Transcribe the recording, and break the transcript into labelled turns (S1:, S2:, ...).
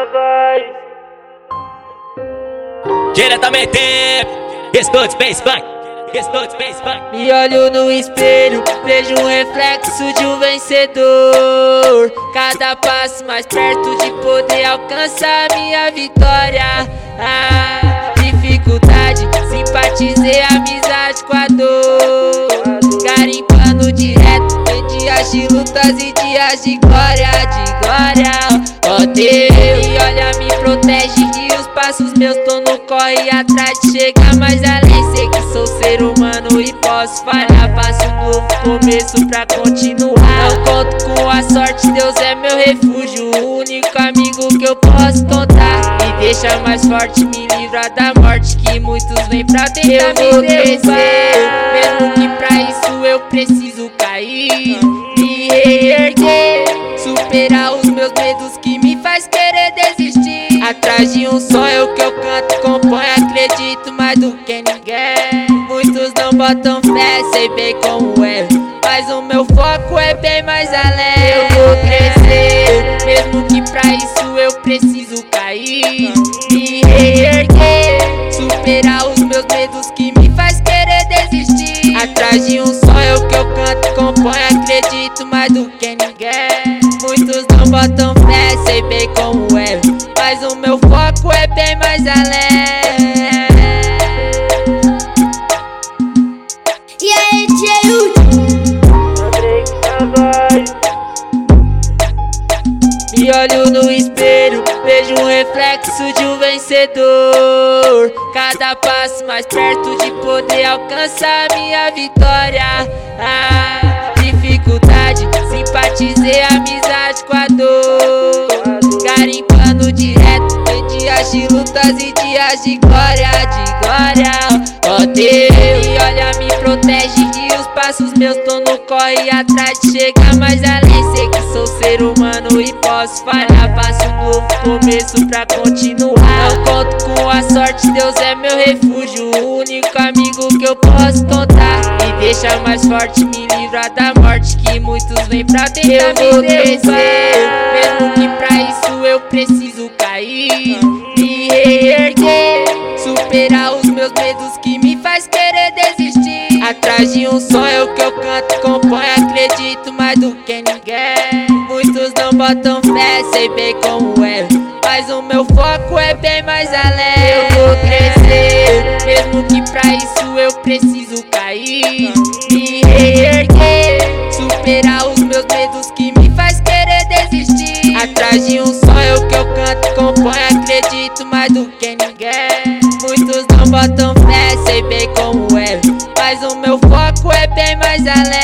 S1: Diretamente, estou de Space Funk.
S2: Me olho no espelho, vejo um reflexo de um vencedor. Cada passo mais perto de poder alcançar minha vitória. Dificuldade, simpatizei amizade com a dor. Garimpando direto em dias de lutas e dias de glória, Ó Deus, e olha, me protege e os passos meus tô no corre atrás de chegar mais além. Sei que sou ser humano e posso falhar, faço um novo começo pra continuar. Não conto com a sorte, Deus é meu refúgio, o único amigo que eu posso contar. Me deixa mais forte, me livra da morte, que muitos vêm pra tentar me derrubar. Mesmo que pra isso eu preciso cair, me reerguer, superar os meus medos que me faz querer desistir. Atrás de um sonho que eu canto, componho, acredito mais do que ninguém. Muitos não botam fé, sei bem como é, mas o meu foco é bem mais além. Eu vou crescer, mesmo que pra isso eu preciso cair, me reerguer, superar os meus medos que me faz querer desistir. Atrás de um sonho que eu canto, componho, acredito mais do que ninguém. Muitos não botam fé, sei bem como é, mas o meu foco é bem mais além.
S3: E aí, Diego?
S2: Me olho no espelho, vejo um reflexo de um vencedor. Cada passo mais perto de poder alcançar minha vitória. Dificuldade, simpatizei amizade com a dor. Garimpando direto em dias de lutas e dias de glória, Ó Deus, e olha, me protege e os passos meus tô no corre atrás de chegar mais além. Sei que sou ser humano e posso falhar, faço um novo começo pra continuar. Não conto com a sorte, Deus é meu refúgio, o único amigo que eu posso contar. Me deixa mais forte, me livra da morte, que muitos vêm pra tentar me derrubar. Mesmo que pra isso eu preciso cair, me reerguer, superar os meus medos que me faz querer desistir. Atrás de um sonho que eu canto, componho, acredito mais do que ninguém. Muitos não botam fé, sei bem como é, mas o meu foco é bem mais além. Eu vou crescer, mesmo que pra isso eu preciso cair, me reerguer, superar os meus medos que me faz querer desistir. Atrás de um sonho que eu canto, componho, acredito mais do que ninguém. Muitos não botam fé, sei bem como é, mas o meu foco é bem mais além.